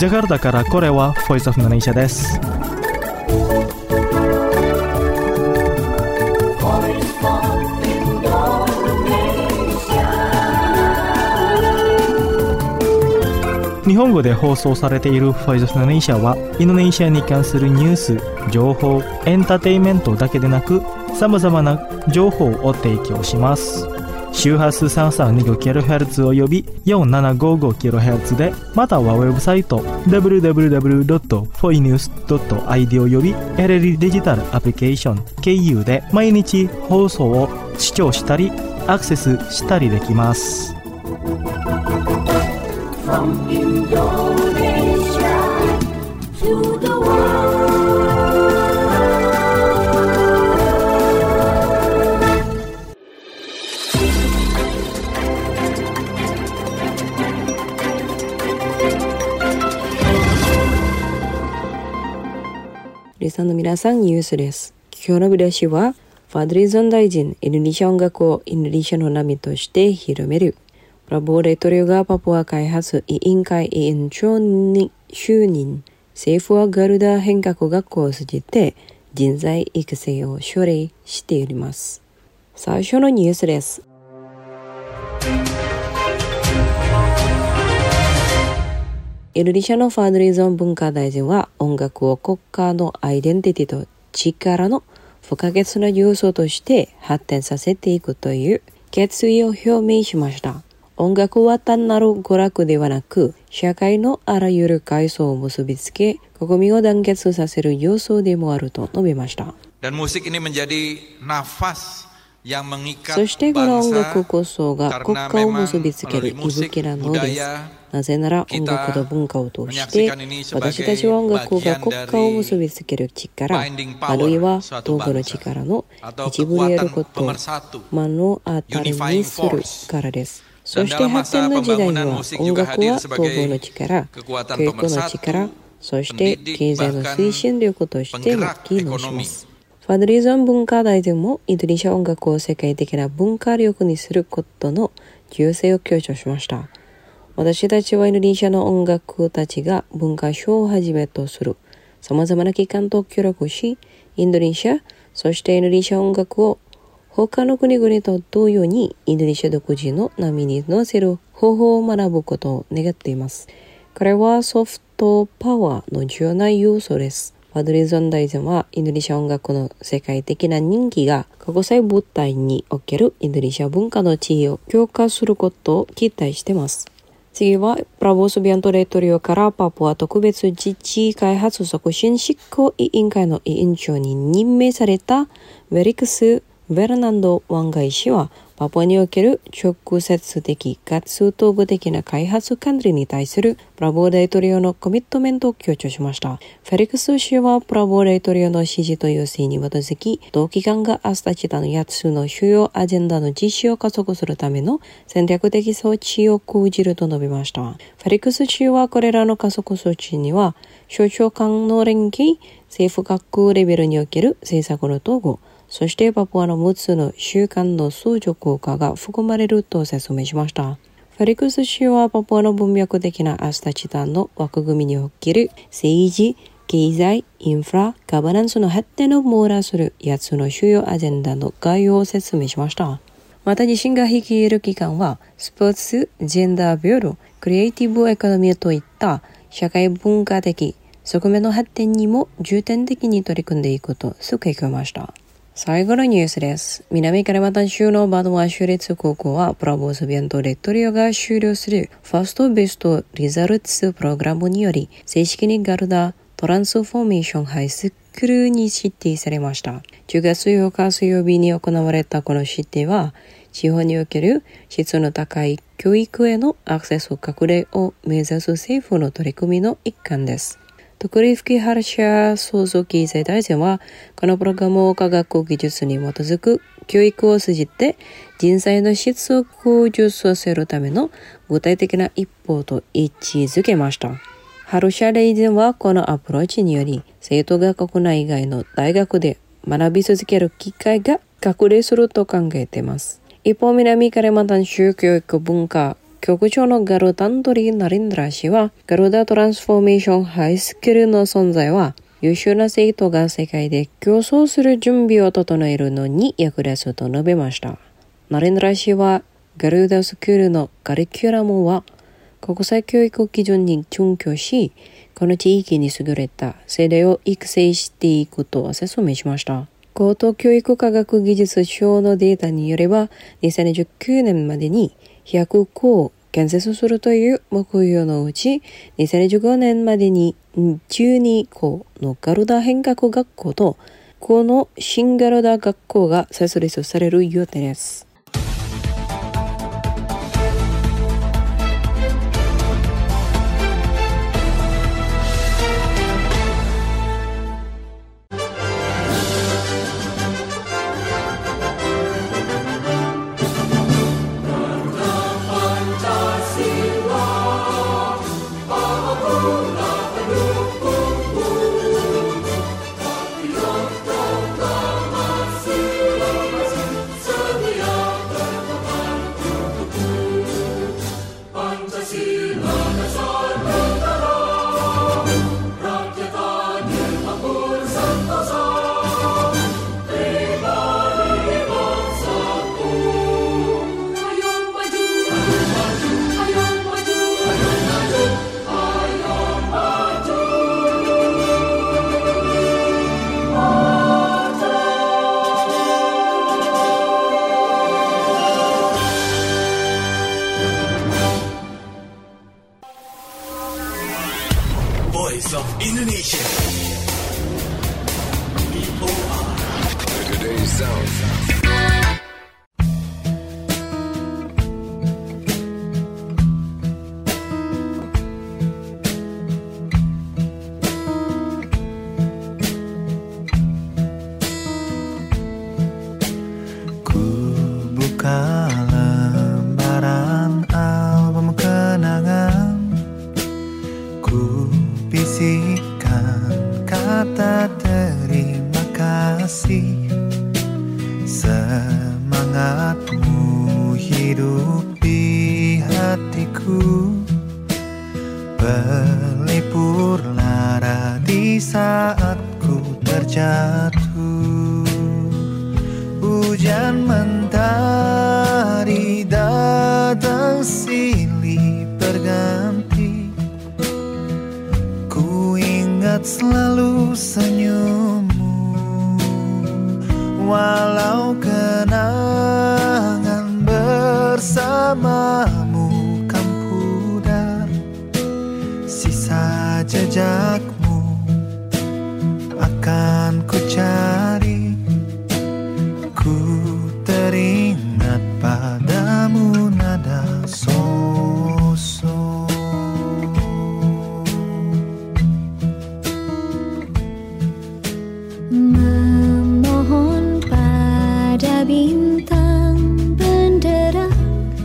ジャカルタからこれはボイスオフインドネシアです。日本語で放送されているボイスオフインドネシアはインドネシアに関するニュース、情報、エンターテインメントだけでなく様々な情報を提供します。周波数 3325kHz および 4755kHz で、またはウェブサイト www.foinews.id および LL デジタルアプリケーション KU で毎日放送を視聴したりアクセスしたりできます。From Indonesia to the world. リスナーの皆さん、ニュースです。今日の見出しは、ファドリゾン大臣、インドネシア音楽をインドネシアの波として広める。プラボー大統領がパプア開発委員会委員長に就任。政府はガルダ変革学校を通じて人材育成を奨励しています。最初のニュースです。インドネシアのファドリゾン文化大臣は音楽を国家のアイデンティティと力の不可欠な要素として発展させていくという決意を表明しました。音楽は単なる娯楽ではなく、社会のあらゆる階層を結びつけ、国民を団結させる要素でもあると述べました。そしてこの音楽こそが国家を結びつける息吹なのです。なぜなら音楽と文化を通して、私たちは音楽が国家を結びつける力、あるいは道具の力の一部であることを目の当たりにするからです。そして発展の時代には音楽は統合の力、教育の力、そして経済の推進力としても機能します。ファドリゾン文化大臣もインドネシア音楽を世界的な文化力にすることの重要性を強調しました。私たちはインドネシアの音楽たちが文化賞をはじめとする様々な機関と協力し、インドネシア、そしてインドネシア音楽を他の国々と同様にインドネシア独自の波に乗せる方法を学ぶことを願っています。これはソフトパワーの重要な要素です。ファドリゾン大臣はインドネシア音楽の世界的な人気が国際舞台におけるインドネシア文化の地位を強化することを期待しています。次はプラボスビアント大統領からパプア特別自治開発促進執行委員会の委員長に任命されたフェリクス・フェルナンド・ワンガイ氏はパプアにおける直接的かつ統合的な開発管理に対するプラボー大統領のコミットメントを強調しました。フェリクス氏はプラボー大統領の指示と要請に基づき、同機関がアスタチダの8つの主要アジェンダの実施を加速するための戦略的措置を講じると述べました。フェリクス氏はこれらの加速措置には、省庁間の連携、政府各レベルにおける政策の統合、そしてパプアの6つの習慣の相乗効果が含まれると説明しました。フェリクス氏はパプアの文脈的なアスタチダンの枠組みにおける政治、経済、インフラ、ガバナンスの発展を網羅する8つの主要アジェンダの概要を説明しました。また自身が率いる機関は、スポーツ、ジェンダービューロ、クリエイティブエコノミーといった社会文化的側面の発展にも重点的に取り組んでいくと付け加えました。最後のニュースです。南カリマンタン州のバドワ州立高校はプラボスビアント大統領が終了するファーストベストリザルツプログラムにより正式にガルダトランスフォーメーションハイスクールに指定されました。10月8日水曜日に行われたこの指定は地方における質の高い教育へのアクセス拡大を目指す政府の取り組みの一環です。特に吹原社創造経済大臣は、このプログラムを科学技術に基づく教育を通じて人材の質を向上させるための具体的な一歩と位置づけました。春社大臣はこのアプローチにより、生徒が国内外の大学で学び続ける機会が拡大すると考えています。一方、南カリマンタン州教育文化局長のガルタントリー・ナリンドラ氏は、ガルダトランスフォーメーションハイスキルの存在は、優秀な生徒が世界で競争する準備を整えるのに役立つと述べました。ナリンドラ氏は、ガルダスクールのカリキュラムは、国際教育基準に準拠し、この地域に優れた世代を育成していくと説明しました。高等教育科学技術省のデータによれば、2019年までに100校を建設するという目標のうち、2015年までに12校のガルダ変革学校と、この新ガルダ学校が設立される予定です。 Voice of Indonesia. Today's sound. Ku buka lembaran album kenangan, ku bisikan kata terima kasih. Semangatmu hidup di hatiku, pelipur lara di saat ku terjatuh. Hujan mentari datang silih berganti, ku ingat selalu senyummu, walau kenangan bersamamu kan pudar. Sisa jejakmu akan ku cari, ku teringat padamu nada sosok. Memohon pada bintang benderang,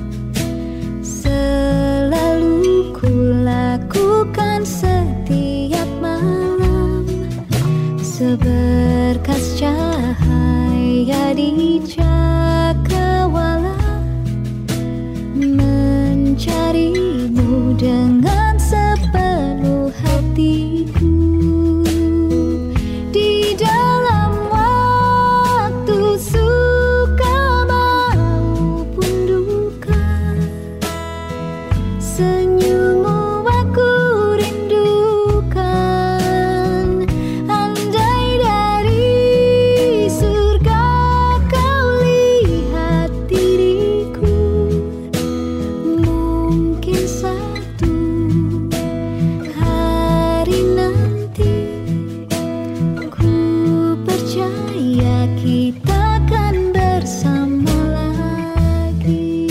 selalu ku lakukan setiap malam, seberkas cahaya di cakrawala, mencarimu dengan sepenuh hatiku. Di dalam waktu suka maupun duka, senyummu aku rindukan. Andai dari surga kau lihat diriku, mungkin satu hari nanti ku percaya kita akan bersama lagi.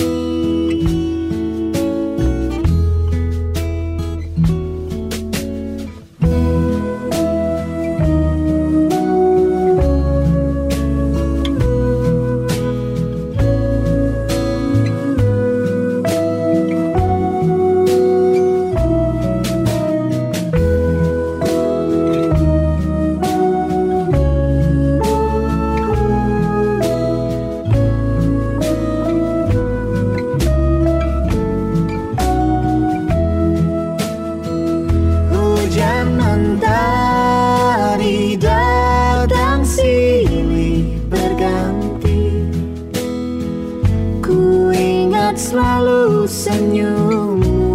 selalu senyummu,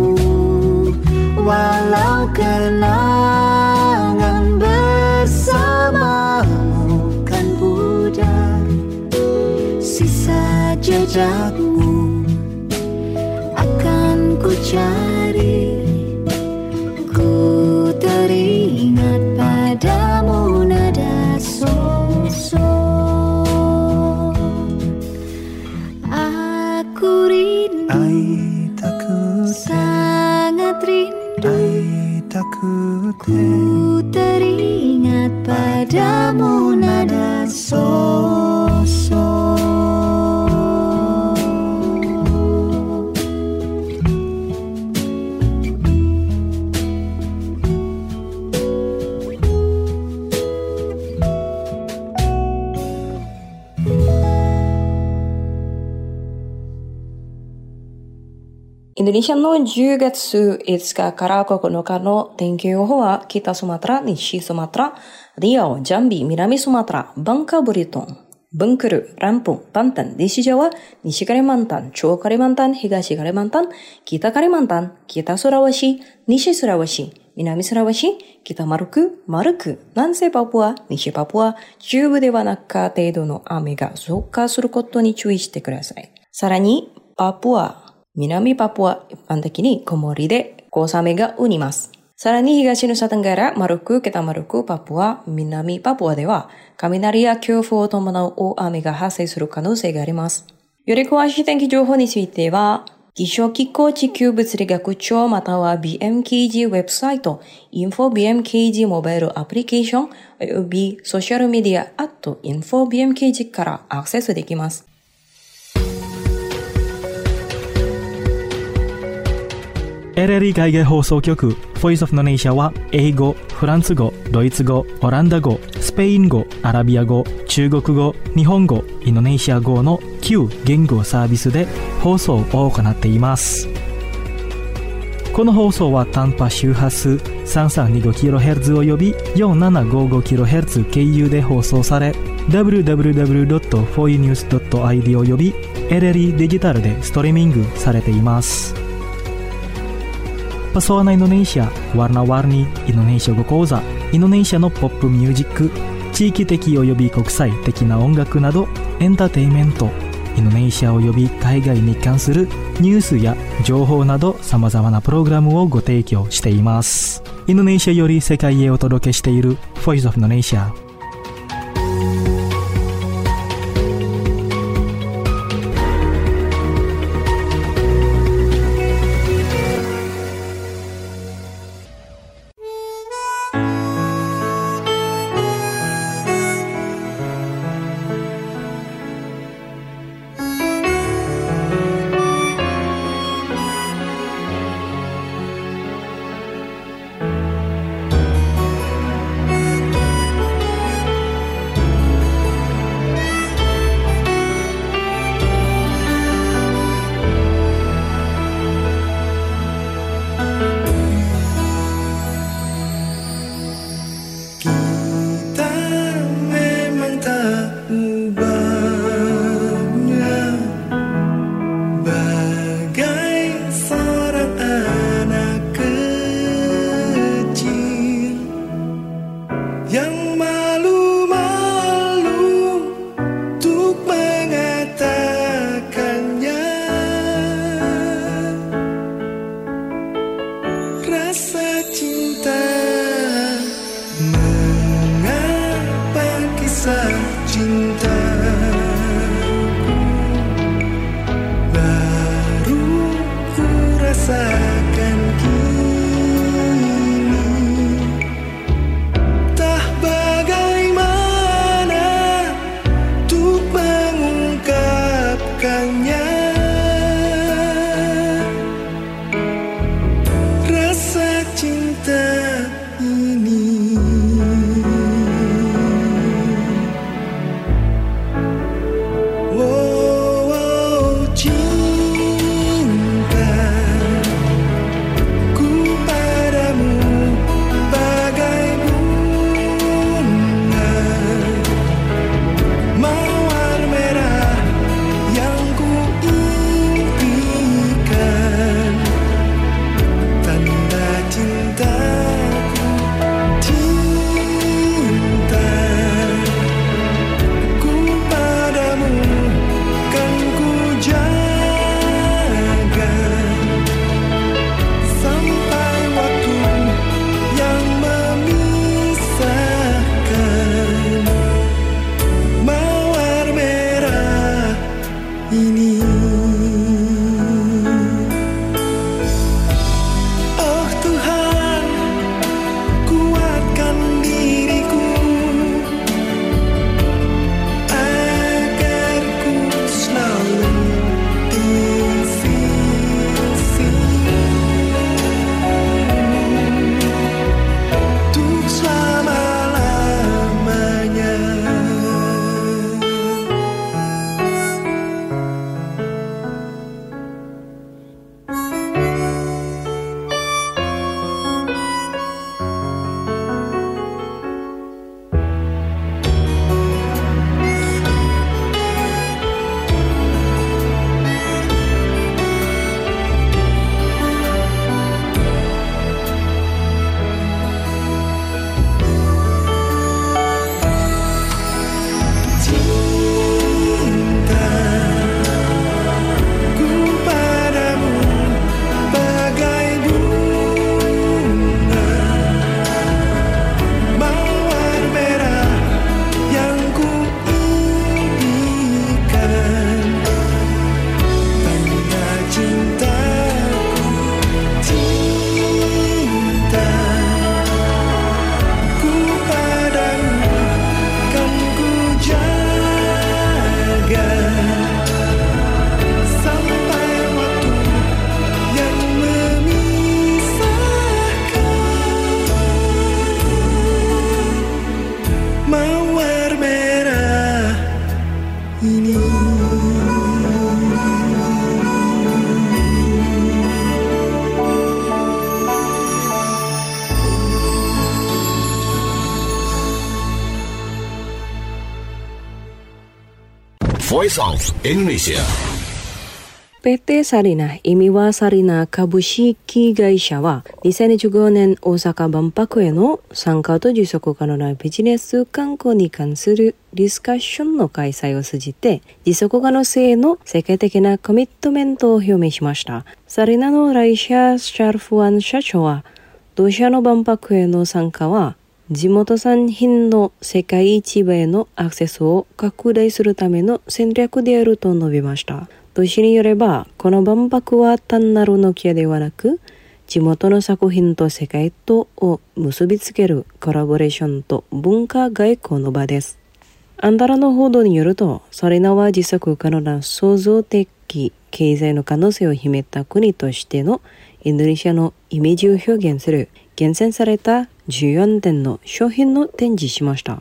walau kenangan bersamamu kan pudar. Sisa jejakmu akan ku cari, ku teringat padamu nada so-so. Aku rindu, sangat rindu, ku teringat padamu nada so-so. Indonesiaの10月5日から9日の天気予報は北スマトラ、西スマトラ、リアオ、ジャンビ、南スマトラ、バンカブリトン、ブンクル、ランプン、バンタン、西ジャワ、西カリマンタン、超カリマンタン、東カリマンタン、北カリマンタン、北スラワシ、西スラワシ、南スラワシ、北マルク、南西パプア、西パプア、中部ではなく程度の雨が増加することに注意してください。さらに、パプア、南パプア一般的に曇りで小雨が降ります。さらに東ヌサテンガラ、マルク、北マルク、パプア、南パプアでは雷や強風を伴う大雨が発生する可能性があります。より詳しい天気情報については、気象機構地球物理学庁または BMKG ウェブサイト、InfoBMKG モバイルアプリケーションおよびソーシャルメディア@InfoBMKG からアクセスできます。 LLE 海外放送局 Voice of Indonesia は英語、フランス語、ドイツ語、オランダ語、スペイン語、アラビア語、中国語、日本語、インドネシア語の9言語サービスで放送を行っています。この放送は短波周波数 3325kHz および 4755kHz 経由で放送され www.foinews.id および LLE デジタルでストリーミングされています。Pesona Indonesia, warna-warni Indonesia語講座、インドネシアのポップミュージック、地域的および国際的な音楽などエンターテインメント、インドネシアおよび海外に関するニュースや情報など様々なプログラムをご提供しています。インドネシアより世界へお届けしている Voice of Indonesia。 Voice of Indonesia. PT サリナイミワサリナ株式会社は2015年大阪万博への参加と持続可能なビジネス観光に関するディスカッションの開催を通じて持続可能性の世界的なコミットメントを表明しました。サリナのライシャ・シャルフワン社長は同社の万博への参加は地元産品の世界市場へのアクセスを拡大するための戦略であると述べました。同氏によれば、この万博は単なるノキアではなく、地元の作品と世界とを結びつけるコラボレーションと文化外交の場です。アンダラの報道によると、サリナは持続可能な創造的経済の可能性を秘めた国としてのインドネシアのイメージを表現する厳選された14点の商品を展示しました。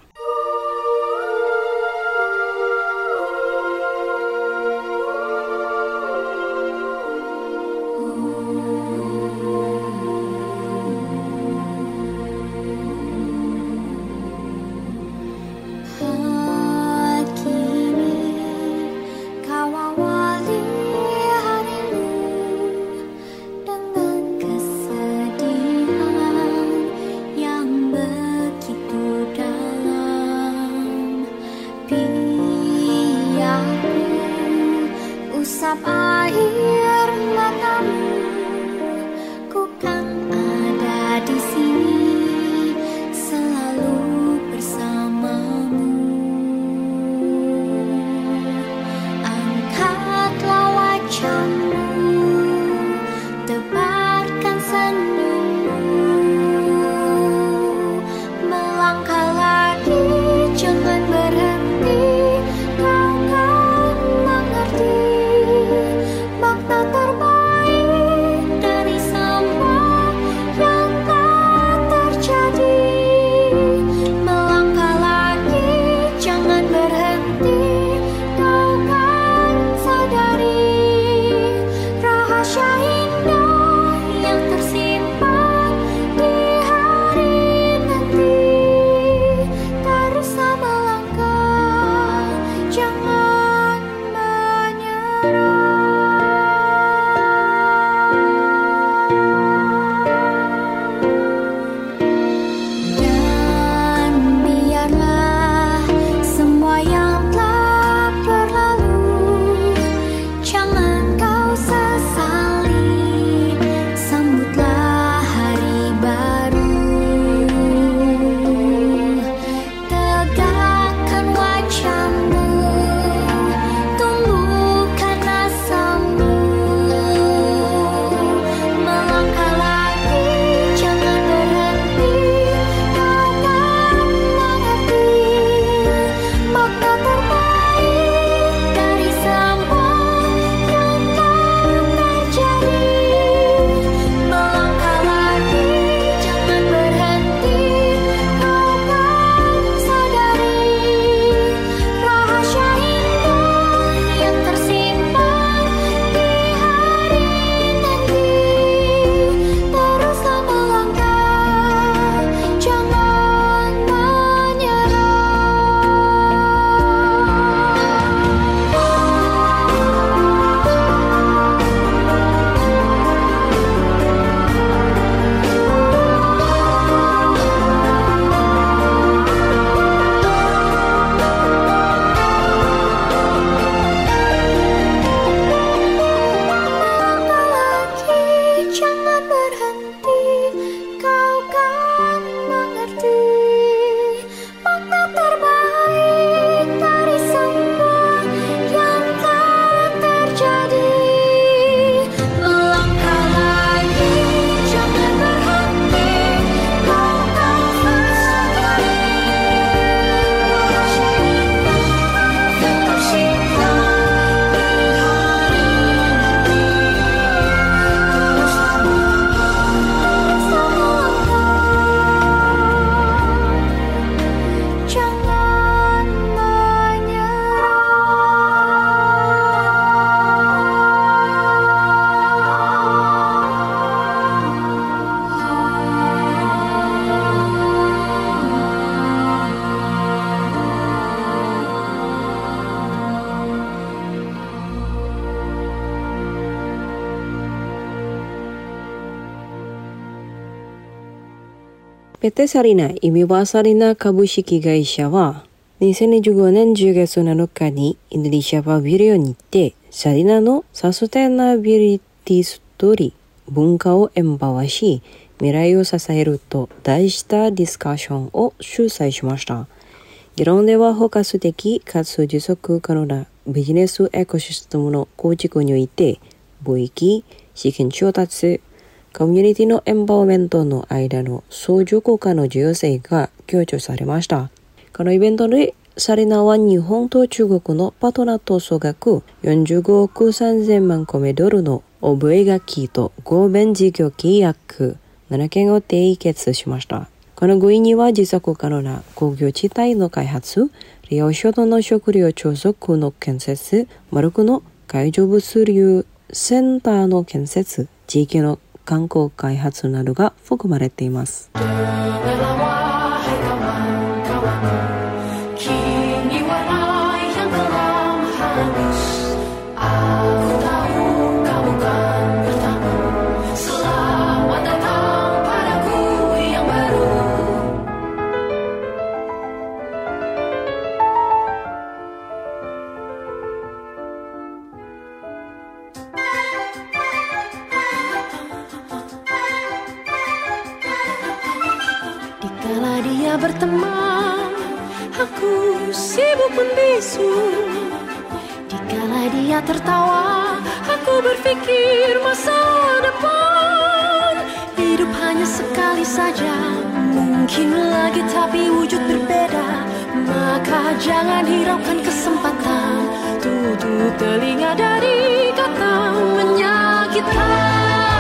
Usap air matamu, ku kan ada di sini selalu bersamamu. Angkatlah wajahmu, tebarkan senyummu, melangkah lagi, jangan berhenti, kau kan mengerti. PT サリナイミバーサリナ株式会社は2025年10月7日にインドネシアパビリオンにてサリナのサステナビリティストーリー文化をエンパワーし未来を支えると題したディスカッションを主催しました。議論では包括的かつ持続可能なビジネスエコシステムの構築において貿易、資金調達、コミュニティのエンパワーメントの間の相乗効果の重要性が強調されました。このイベントでサリナは日本と中国のパートナーと総額45億3000万コメドルの覚書と合弁事業契約7件を締結しました。この合意には持続可能な工業地帯の開発、利用所との食料貯蔵の建設、マルクの海上物流センターの建設、地域の観光開発などが含まれています。 Dia berteman, aku sibuk membisu. Dikala dia tertawa, aku berpikir masa depan. Hidup hanya sekali saja, mungkin lagi tapi wujud berbeda. Maka jangan hiraukan kesempatan, tutup telinga dari kata menyakitkan.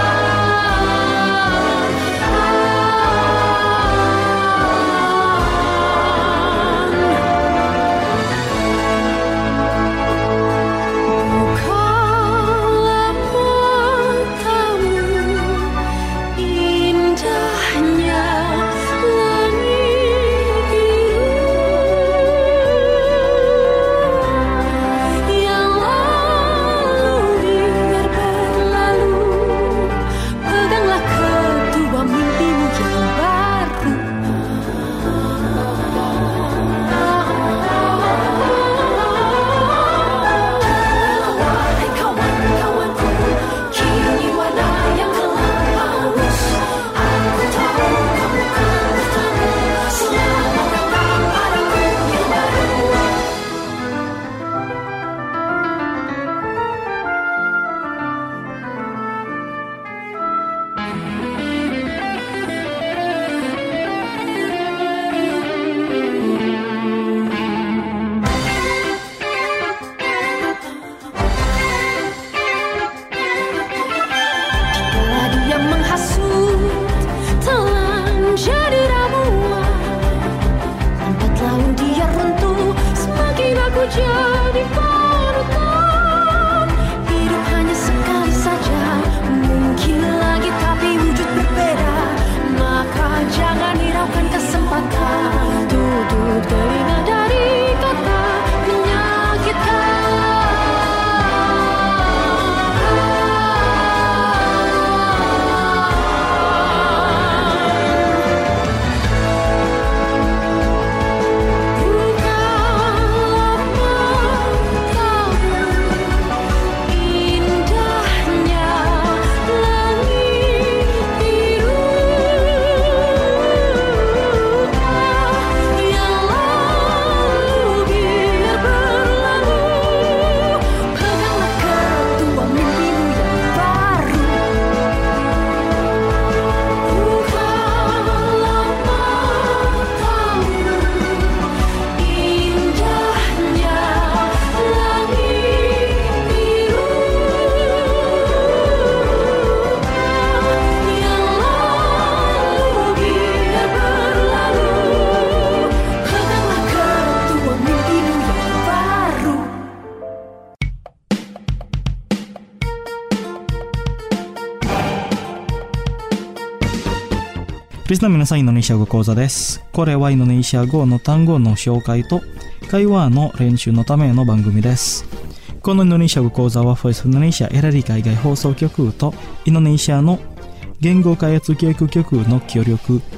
リスナーの皆さん、インドネシア語講座です。これはインドネシア語の単語の紹介と会話の練習のための番組です。このインドネシア語講座はフォイスインドネシアエラリ海外放送局とインドネシアの言語開発教育局の協力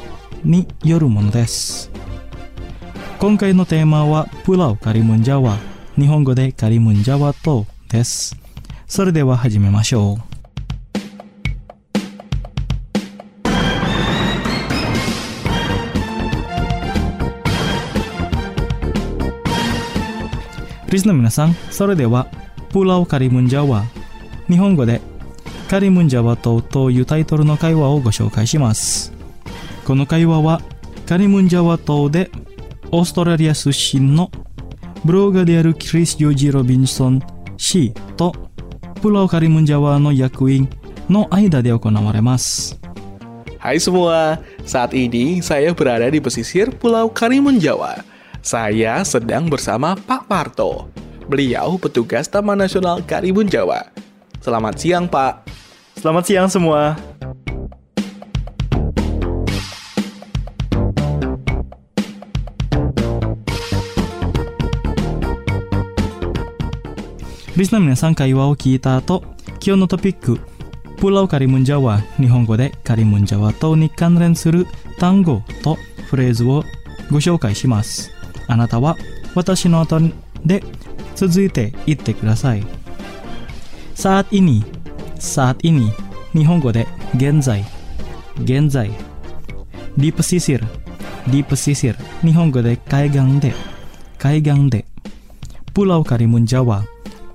によるものです。今回のテーマはプラウカリムンジャワ、日本語でカリムンジャワ島です。それでは始めましょう。リスの皆さん、それではプラウカリムンジャワ、日本語でカリムンジャワ島というタイトルの会話をご紹介します。この会話はカリムンジャワ島でオーストラリア出身のブロガーであるクリス・ジョージ・ロビンソン氏とプラウカリムンジャワの役員の間で行われます。 Hai semua, saat ini saya berada di pesisir Pulau Karimun Jawa. Saya sedang bersama Pak Parto. Beliau petugas Taman Nasional Karimun Jawa. Selamat siang, Pak. Selamat siang semua.リスナーの皆さん、会話を聞いた後、今日のトピック、プラウカリムンジャワ、日本語でカリムンジャワ島に関連する単語とフレーズをご紹介します。あなたは私の後で続いて言ってください。saat ini、日本語で現在、di pesisir、日本語で海岸で、プラウカリムンジャワ、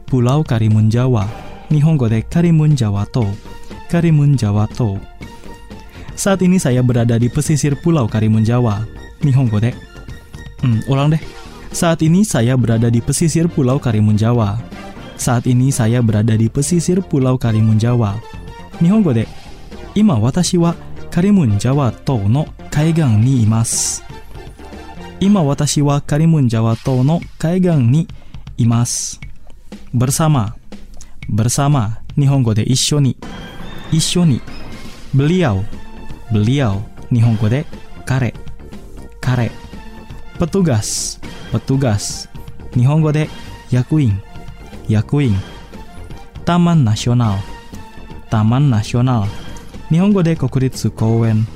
日本語でカリムンジャワ島。saat ini saya berada di pesisir Pulau Karimun Jawa、日本語でulang deh. Saat ini saya berada di pesisir Pulau Karimun Jawa. Nihongo de, ima watashi wa Karimun Jawa tou no kaigan ni imasu. Bersama. Nihongo de issho ni. Beliau. Nihongo de kare. Petugas, Nihongo de yakuin. Taman Nasional, Nihongo de Kokuritsu Kouen.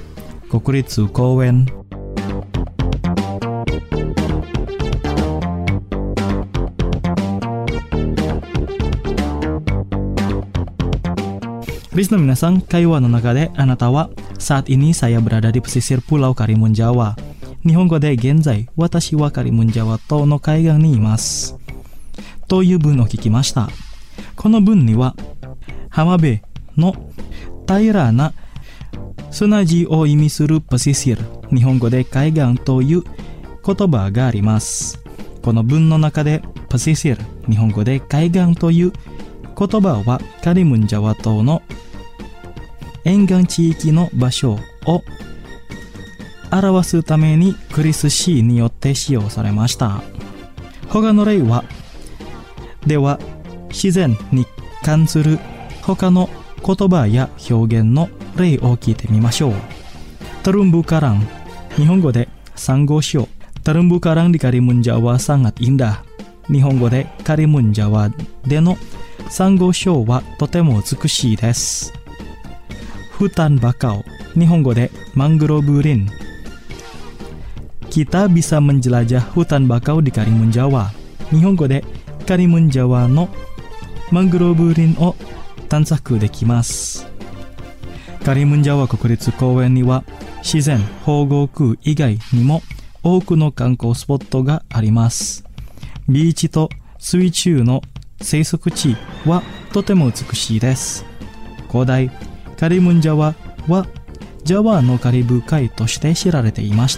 Listener minasan, 会話の中であなたは saat ini saya berada di pesisir Pulau Karimun Jawa、日本語で現在、私はカリムンジャワ島の海岸にいます。という文を聞きました。この文には、浜辺の平らな砂地を意味するパシシル、日本語で海岸という言葉があります。この文の中で、パシシル、日本語で海岸という言葉はカリムンジャワ島の沿岸地域の場所を表すためにクリス・シーによって使用されました。他の例では自然に関する他の言葉や表現の例を聞いてみましょう。Terumbu karang、日本語でサンゴ礁。Terumbu karang di Karimun Jawa sangat indah。日本語でカリムンジャワでのサンゴ礁はとても美しいです。Hutan bakau、日本語でマングローブ林。Kita bisa menjelajah hutan bakau di Karimun Jawa。日本語でカリムンジャワのマングローブ林を探索できます。カリムンジャワ国立公園には自然保護区以外にも多くの観光スポットがあります。ビーチと水中の生息地はとても美しいです。古代カリムンジャワはジャワのカリブ海として知られていました。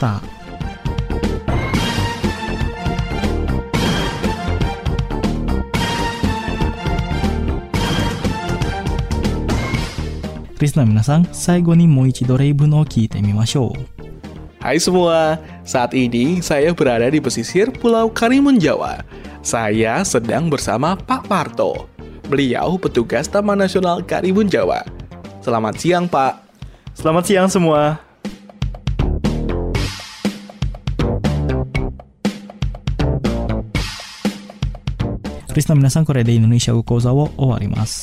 リスナー皆さん、最後にもう一度例文を聞いてみましょう。 Hai semua, saat ini saya berada di pesisir Pulau Karimun Jawa. Saya sedang bersama Pak Parto. Beliau petugas Taman Nasional Karimun Jawa. Selamat siang, Pak. Selamat siang semua. Listener皆さん、これでインドネシア語講座を終わります。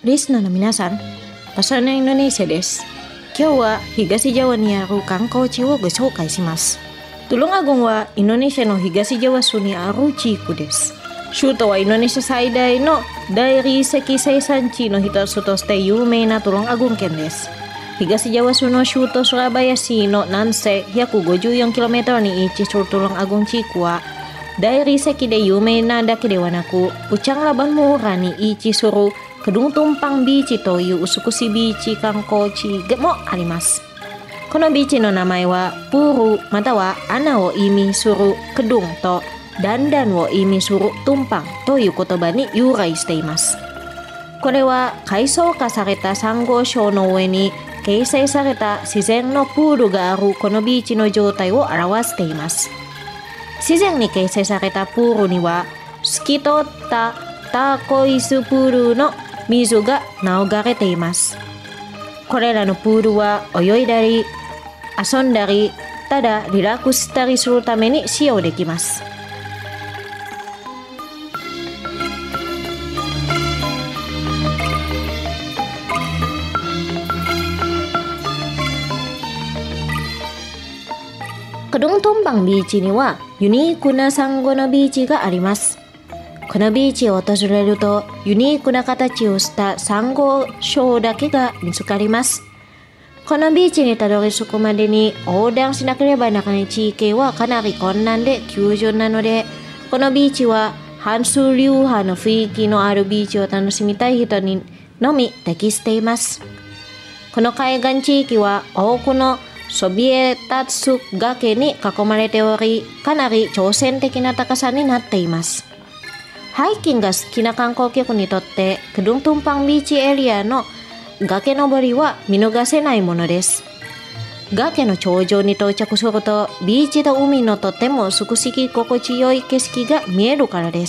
リスナーの皆さん、パサナインドネシアです。今日は東ジャワにある観光地をご紹介します。Tulungagungはインドネシアの東ジャワ州にある地域です。首都はインドネシア最大の大理石生産地の一つとして有名なTulungagung県です。東ジャワ州の首都スラバヤ市の南西 154km に位置するTulungagung地区は大理石で有名なだけではなく、Puchang Laban Muraに位置するKedung Tumpangビーチという美しいビーチ観光地もあります。このビーチの名前はプールまたは穴を意味するkedungと段々を意味するtumpangという言葉に由来しています。これは海藻化されたサンゴ礁の上に形成された自然のプールがあるこのビーチの状態を表しています。自然に形成されたプールには透き通ったターコイスプールの水が流れています。これらのプールは泳いだり遊んだりただリラックスしたりするために使用できます。Kedung Tumpangビーチにはユニークなサンゴのビーチがあります。このビーチを訪れるとユニークな形をしたサンゴ礁だけが見つかります。このビーチにたどり着くまでに横断しなければならない地域はかなり困難で急峻なので、このビーチは半数流派の雰囲気のあるビーチを楽しみたい人にのみ適しています。この海岸地域は多くのそびえ立つ崖に囲まれており、かなり挑戦的な高さになっています。ハイキングが好きな観光客にとってKedung Tumpangビーチエリアの崖登りは見逃せないものです。崖の頂上に到着するとビーチと海のとても美しい心地よい景色が見えるからです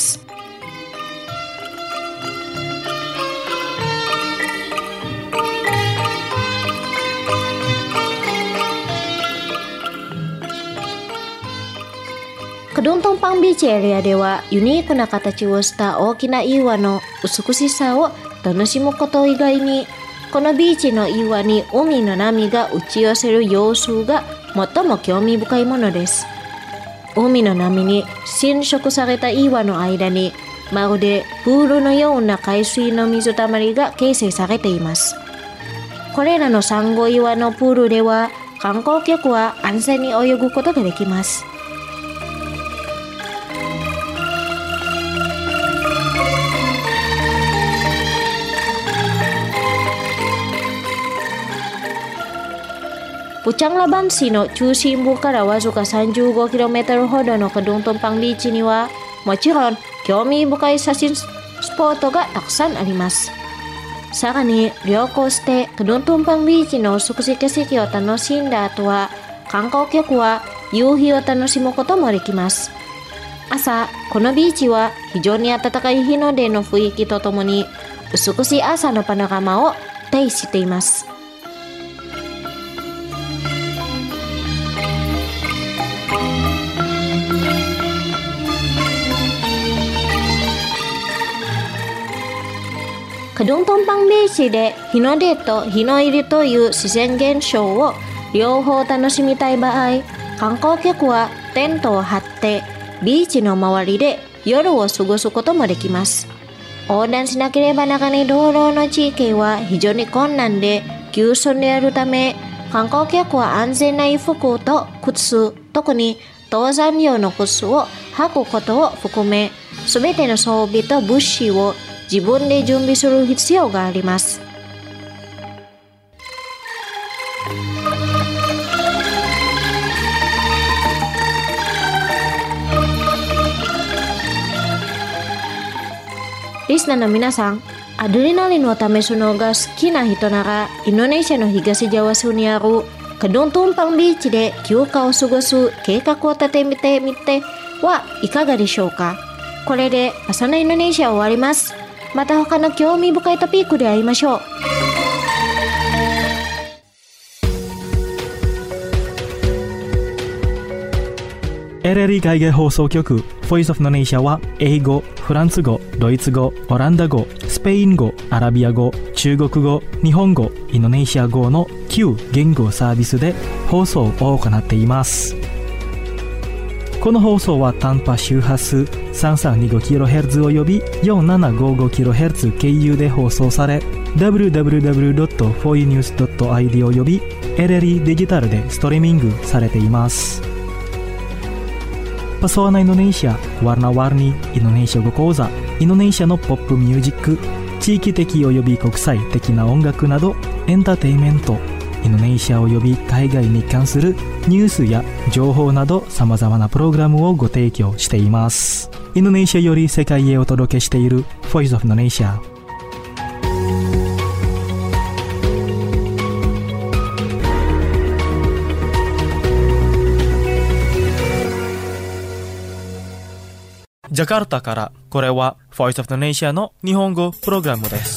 。Kedung Tumpangビーチエリアではユニークな形をした大きな岩の美しさを楽しむこと以外に、このビーチの岩に海の波が打ち寄せる様子が最も興味深いものです。海の波に浸食された岩の間にまるでプールのような海水の水たまりが形成されています。これらのサンゴ岩のプールでは観光客は安全に泳ぐことができます。Puchang Laban市の中心部からわずか 35km ほどのKedung Tumpangビーチにはもちろん興味深い写真スポットがたくさんあります。さらに旅行してKedung Tumpangビーチの美しい景色を楽しんだ後は観光客は夕日を楽しむこともできます。朝、このビーチは非常に暖かい日の出の雰囲気とともに美しい朝のパノラマを呈しています。Kedung Tumpangビーチで日の出と日の入りという自然現象を両方楽しみたい場合、観光客はテントを張ってビーチの周りで夜を過ごすこともできます。横断しなければならない道路の地域は非常に困難で急峻であるため、観光客は安全な衣服と靴、特に登山用の靴を履くことを含め、すべての装備と物資を自分で準備する必要があります。リスナーの皆さん、アドレナリンを試すのが好きな人なら、インドネシアの東ジャワ州にあるKedung Tumpangビーチで休暇を過ごす計画を立ててみてはいかがでしょうか。これでパサナインドネシア終わります。また他の興味深いトピックで会いましょう。 LLE 海外放送局 Voice of Indonesia は英語、フランス語、ドイツ語、オランダ語、スペイン語、アラビア語、中国語、日本語、インドネシア語の9言語サービスで放送を行っています。この放送は短波周波数 3325kHz および 4755kHz 経由で放送され、www.foinews.id および LLE デジタルでストリーミングされています。Pesona Indonesia, warna-warni Indonesia語講座、インドネシアのポップミュージック、地域的および国際的な音楽などエンターテインメント、インドネシアおよび海外に関するニュースや情報などさまざまなプログラムをご提供しています。インドネシアより世界へお届けしている Voice of Indonesia。ジャカルタから、これは Voice of Indonesia の日本語プログラムです。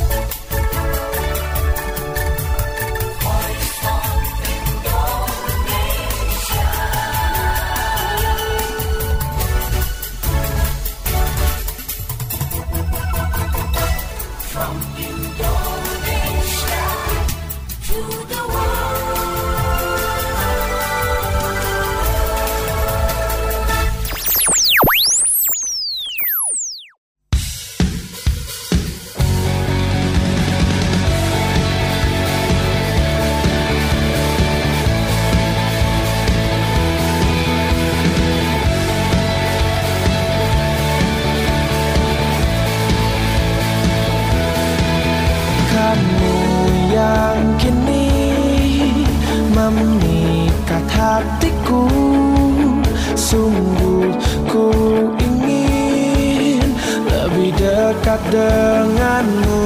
Memikat hatiku, sungguh ku ingin lebih dekat denganmu.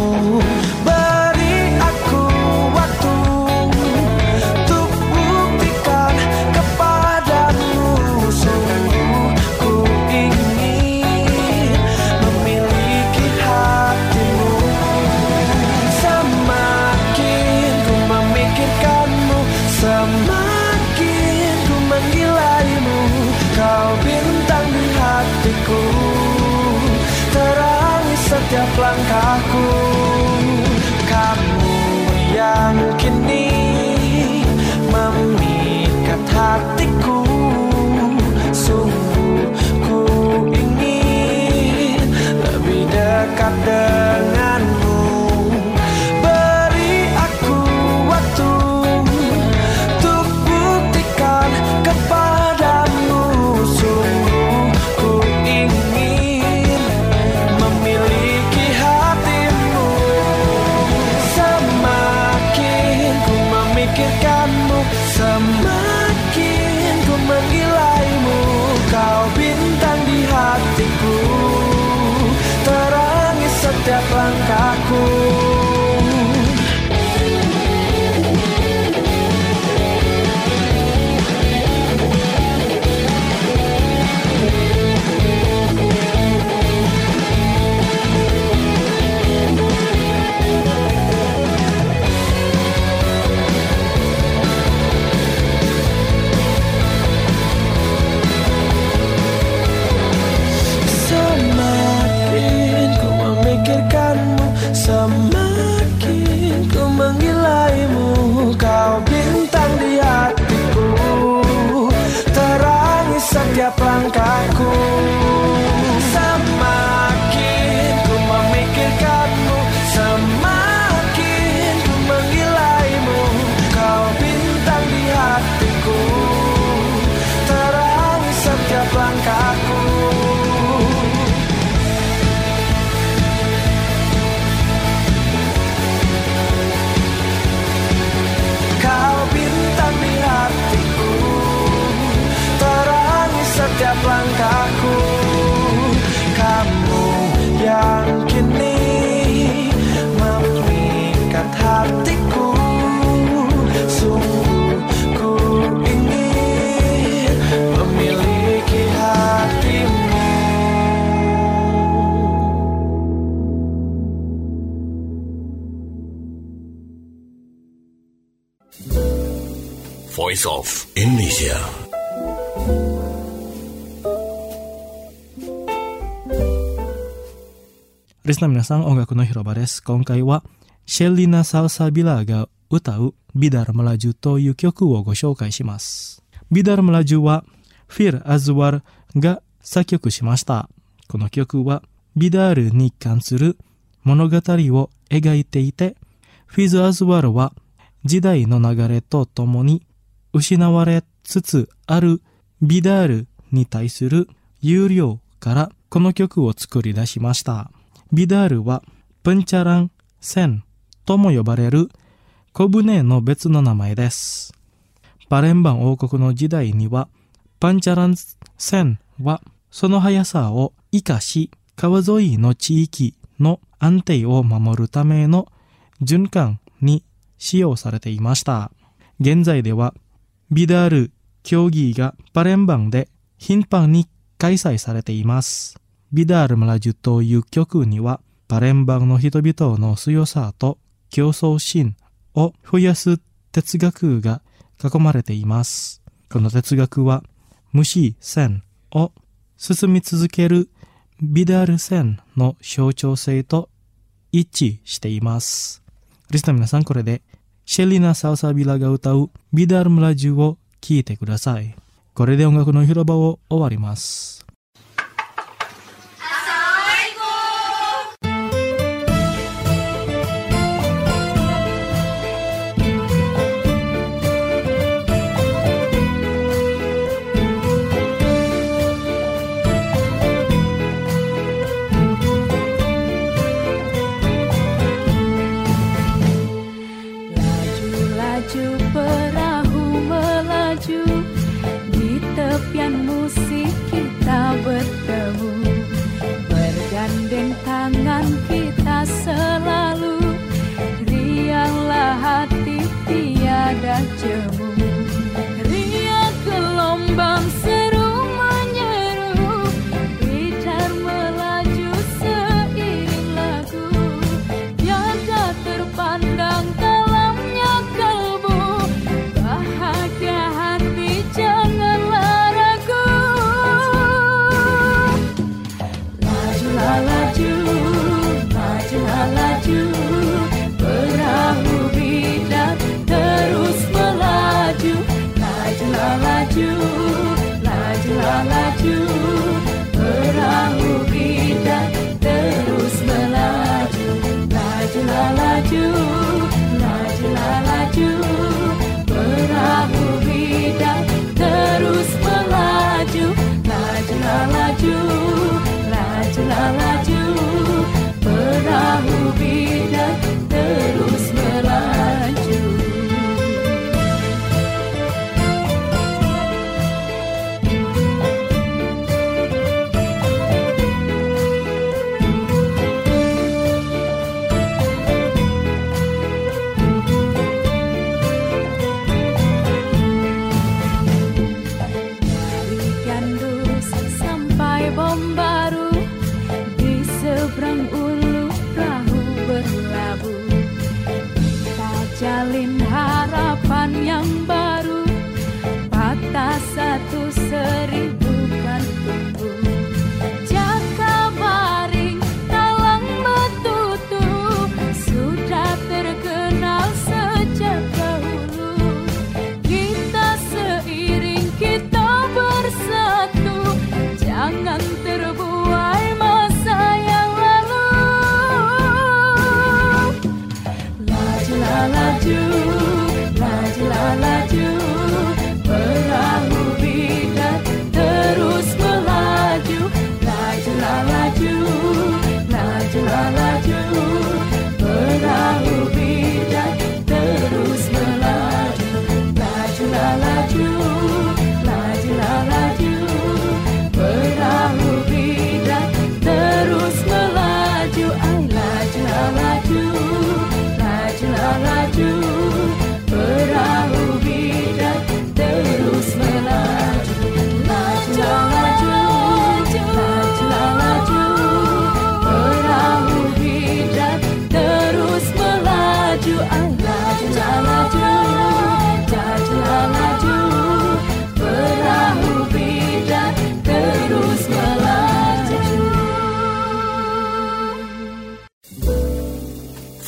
Beri aku waktu untuk buktikan kepadamu, sungguh ku ingin memiliki hatimu. Semakin ku memikirkanmu, semakin ku menggilaimu. Kau bintang di hatiku, terangi setiap langkahku. Kamu yang kini memikat hatiku, sungguh ku ingin lebih dekat denganmu. Beri aku waktu untuk buktikan kepadamu, sungguh ku ingin memiliki hatimu. Semakin ku memikirkanmu, semakin ku menggilaimu. Kau bintang di hatiku, terangi setiap langkahku. Semakin ku memikirkanmu, semakin ku menggilaimu. Kau bintang di hatiku, terangi setiap langkahku. Semakin ku memikirkanmu, semakin ku menggilaimu. Kau bintang di hatiku, terangi setiap langkahku. Kau bintang di hatiku, terangi setiap langkahku. Kamu yang kini memikat hatiku, sungguh ku ingin memiliki hatimu. Voice of Indonesia. リスナーの皆さん、音楽の広場です。今回はシェリナ・サルサビラが歌うビダル・メラジュという曲をご紹介します。ビダル・メラジュはフィル・アズワルが作曲しました。この曲はビダルに関する物語を描いていて、フィズ・アズワルは時代の流れとともに失われつつあるビダルに対する憂慮からこの曲を作り出しました。ビダルはプンチャラン船とも呼ばれる小舟の別の名前です。パレンバン王国の時代にはパンチャラン船はその速さを生かし、川沿いの地域の安定を守るための循環に使用されていました。現在ではビダル競技がパレンバンで頻繁に開催されています。ビダール・メラジュという曲にはパレンバンの人々の強さと競争心を増やす哲学が囲まれています。この哲学は無視線を進み続けるビダール線の象徴性と一致しています。リスナーの皆さん、これでシェリナ・サルサビラが歌うビダール・メラジュを聴いてください。これで音楽の広場を終わります。 Perahu melaju di tepian musik kita.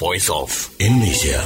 Voice of Indonesia.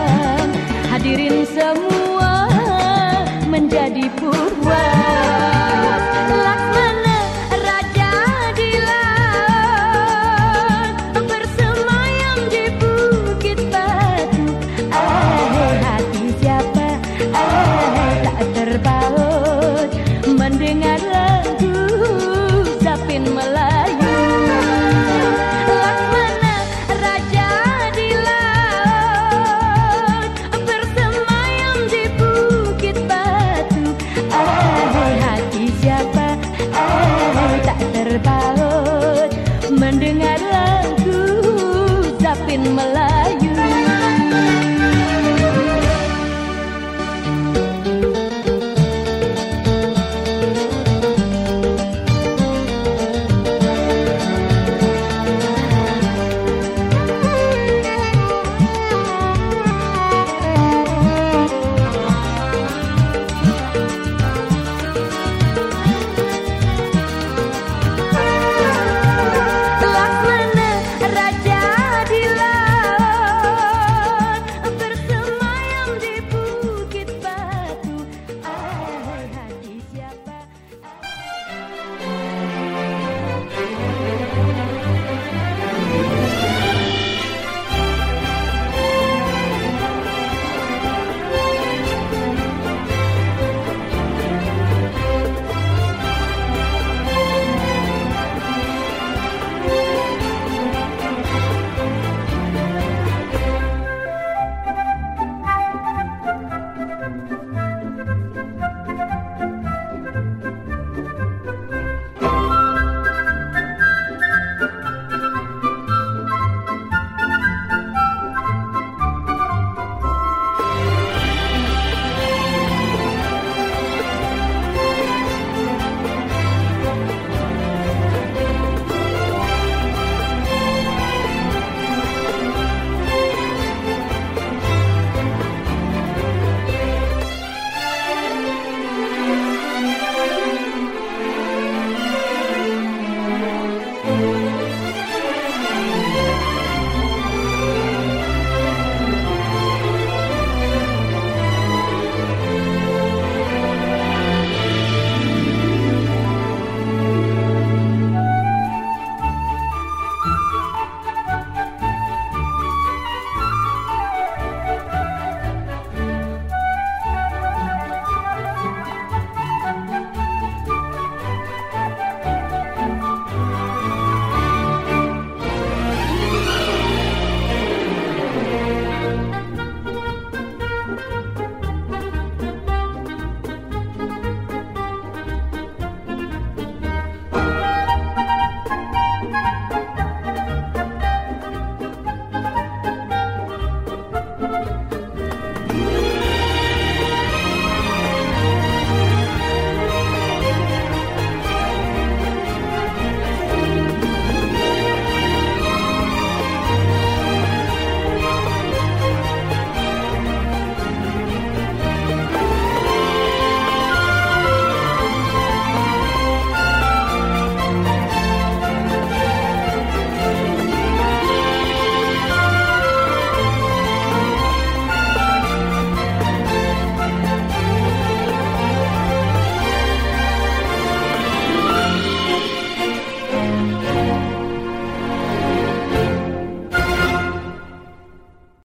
Mudah-mudahan hadirin semua menjadi puas.